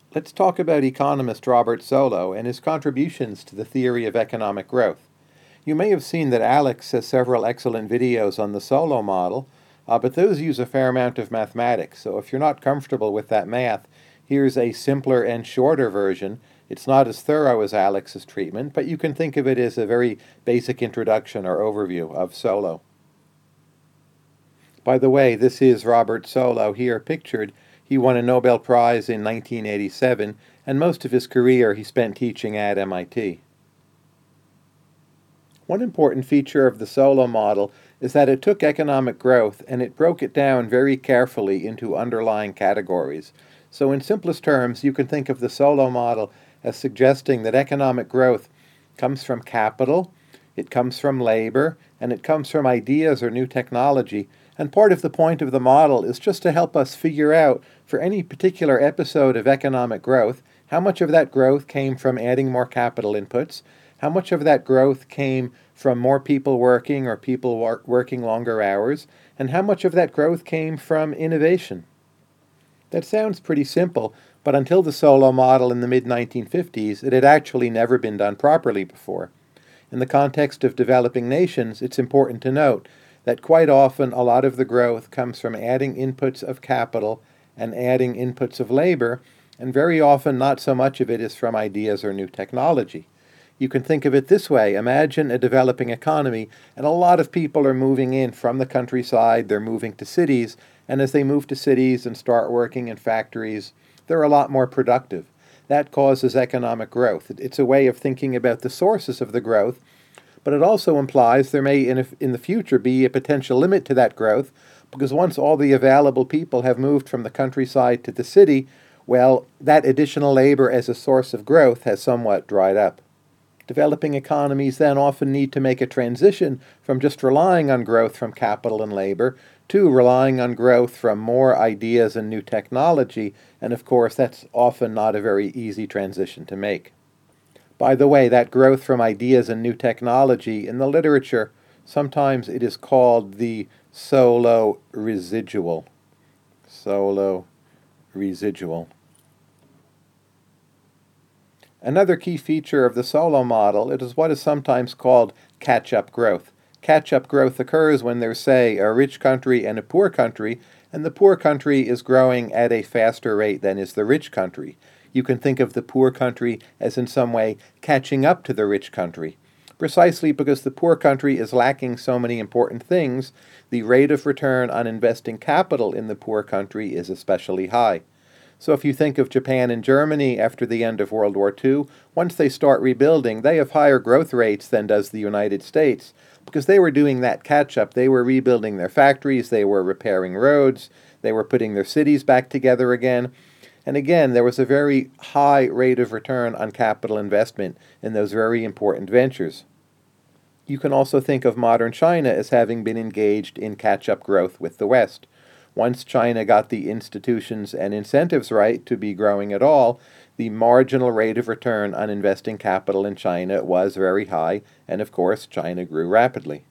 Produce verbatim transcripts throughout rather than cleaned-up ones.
Let's talk about economist Robert Solow and his contributions to the theory of economic growth. You may have seen that Alex has several excellent videos on the Solow model, uh, but those use a fair amount of mathematics, so if you're not comfortable with that math, here's a simpler and shorter version. It's not as thorough as Alex's treatment, but you can think of it as a very basic introduction or overview of Solow. By the way, this is Robert Solow here pictured. He won a Nobel Prize in nineteen eighty-seven, and most of his career he spent teaching at M I T. One important feature of the Solow model is that it took economic growth and it broke it down very carefully into underlying categories. So in simplest terms, you can think of the Solow model as suggesting that economic growth comes from capital, it comes from labor, and it comes from ideas or new technology. And part of the point of the model is just to help us figure out, for any particular episode of economic growth, how much of that growth came from adding more capital inputs, how much of that growth came from more people working or people wor- working longer hours, and how much of that growth came from innovation. That sounds pretty simple, but until the Solow model in the mid nineteen fifties, it had actually never been done properly before. In the context of developing nations, it's important to note that quite often a lot of the growth comes from adding inputs of capital and adding inputs of labor, and very often not so much of it is from ideas or new technology. You can think of it this way. Imagine a developing economy, and a lot of people are moving in from the countryside, they're moving to cities, and as they move to cities and start working in factories, they're a lot more productive. That causes economic growth. It's a way of thinking about the sources of the growth, but it also implies there may, in, a, in the future, be a potential limit to that growth, because once all the available people have moved from the countryside to the city, well, that additional labor as a source of growth has somewhat dried up. Developing economies then often need to make a transition from just relying on growth from capital and labor to relying on growth from more ideas and new technology, and of course that's often not a very easy transition to make. By the way, that growth from ideas and new technology, in the literature, sometimes it is called the Solow residual. Solow residual. Another key feature of the Solow model it is what is sometimes called catch-up growth. Catch-up growth occurs when there's, say, a rich country and a poor country, and the poor country is growing at a faster rate than is the rich country. You can think of the poor country as in some way catching up to the rich country. Precisely because the poor country is lacking so many important things, the rate of return on investing capital in the poor country is especially high. So if you think of Japan and Germany after the end of World War Two, once they start rebuilding, they have higher growth rates than does the United States, because they were doing that catch-up. They were rebuilding their factories, they were repairing roads, they were putting their cities back together again. And again, there was a very high rate of return on capital investment in those very important ventures. You can also think of modern China as having been engaged in catch-up growth with the West. Once China got the institutions and incentives right to be growing at all, the marginal rate of return on investing capital in China was very high, and of course, China grew rapidly.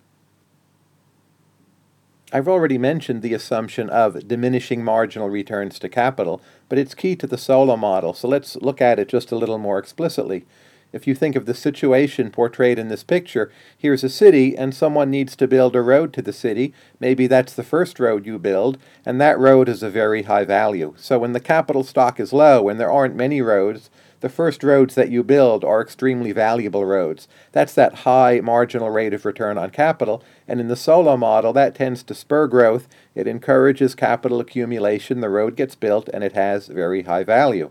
I've already mentioned the assumption of diminishing marginal returns to capital, but it's key to the Solow model, so let's look at it just a little more explicitly. If you think of the situation portrayed in this picture, here's a city and someone needs to build a road to the city. Maybe that's the first road you build, and that road is a very high value. So when the capital stock is low and there aren't many roads, the first roads that you build are extremely valuable roads. That's that high marginal rate of return on capital, and in the Solow model, that tends to spur growth. It encourages capital accumulation, the road gets built, and it has very high value.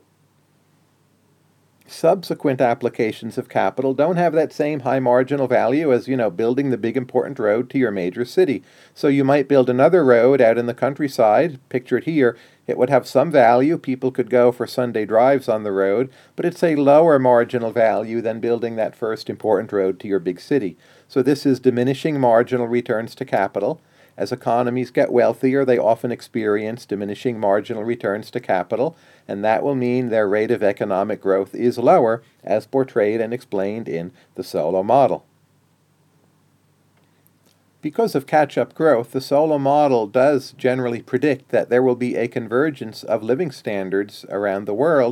Subsequent applications of capital don't have that same high marginal value as, you know, building the big important road to your major city. So you might build another road out in the countryside, pictured here. It would have some value. People could go for Sunday drives on the road, but it's a lower marginal value than building that first important road to your big city. So this is diminishing marginal returns to capital. As economies get wealthier, they often experience diminishing marginal returns to capital, and that will mean their rate of economic growth is lower, as portrayed and explained in the Solow model. Because of catch-up growth, the Solow model does generally predict that there will be a convergence of living standards around the world,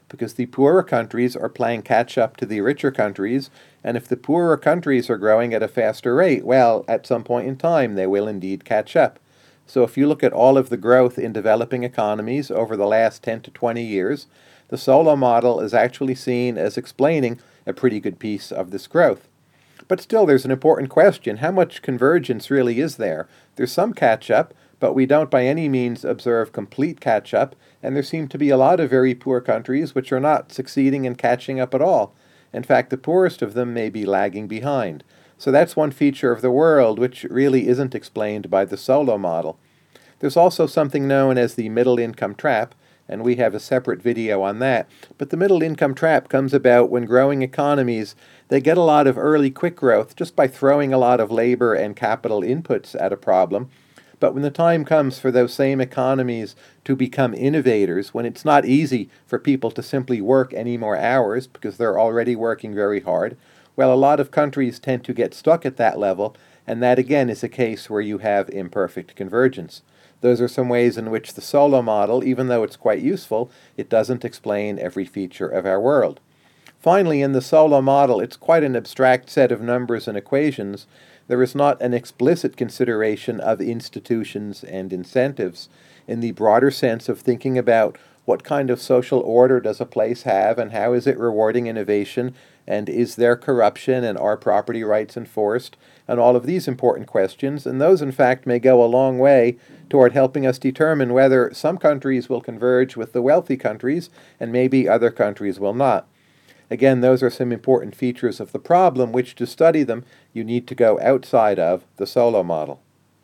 because the poorer countries are playing catch up to the richer countries, and if the poorer countries are growing at a faster rate, well, at some point in time they will indeed catch up. So if you look at all of the growth in developing economies over the last ten to twenty years, the Solow model is actually seen as explaining a pretty good piece of this growth. But still, there's an important question. How much convergence really is there? There's some catch-up, but we don't by any means observe complete catch-up, and there seem to be a lot of very poor countries which are not succeeding in catching up at all. In fact, the poorest of them may be lagging behind. So that's one feature of the world which really isn't explained by the Solow model. There's also something known as the middle income trap, and we have a separate video on that. But the middle income trap comes about when growing economies, they get a lot of early quick growth just by throwing a lot of labor and capital inputs at a problem. But when the time comes for those same economies to become innovators, when it's not easy for people to simply work any more hours because they're already working very hard, well, a lot of countries tend to get stuck at that level, and that again is a case where you have imperfect convergence. Those are some ways in which the Solow model, even though it's quite useful, it doesn't explain every feature of our world. Finally, in the Solow model, it's quite an abstract set of numbers and equations. There is not an explicit consideration of institutions and incentives in the broader sense of thinking about what kind of social order does a place have and how is it rewarding innovation, and is there corruption and are property rights enforced, and all of these important questions. And those, in fact, may go a long way toward helping us determine whether some countries will converge with the wealthy countries and maybe other countries will not. Again, those are some important features of the problem, which to study them, you need to go outside of the Solow model.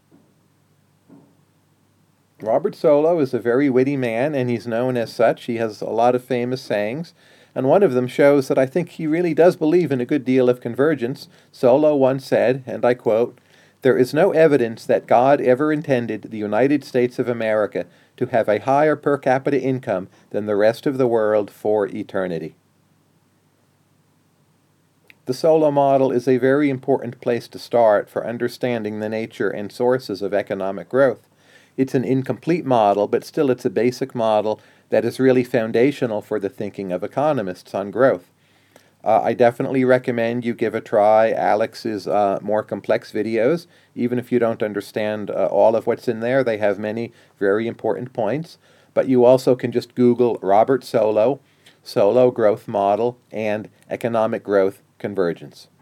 Robert Solow is a very witty man, and he's known as such. He has a lot of famous sayings, and one of them shows that I think he really does believe in a good deal of convergence. Solow once said, and I quote, "There is no evidence that God ever intended the United States of America to have a higher per capita income than the rest of the world for eternity." The Solow model is a very important place to start for understanding the nature and sources of economic growth. It's an incomplete model, but still it's a basic model that is really foundational for the thinking of economists on growth. Uh, I definitely recommend you give a try Alex's uh, more complex videos. Even if you don't understand uh, all of what's in there, they have many very important points. But you also can just Google Robert Solow, Solow growth model, and economic growth convergence.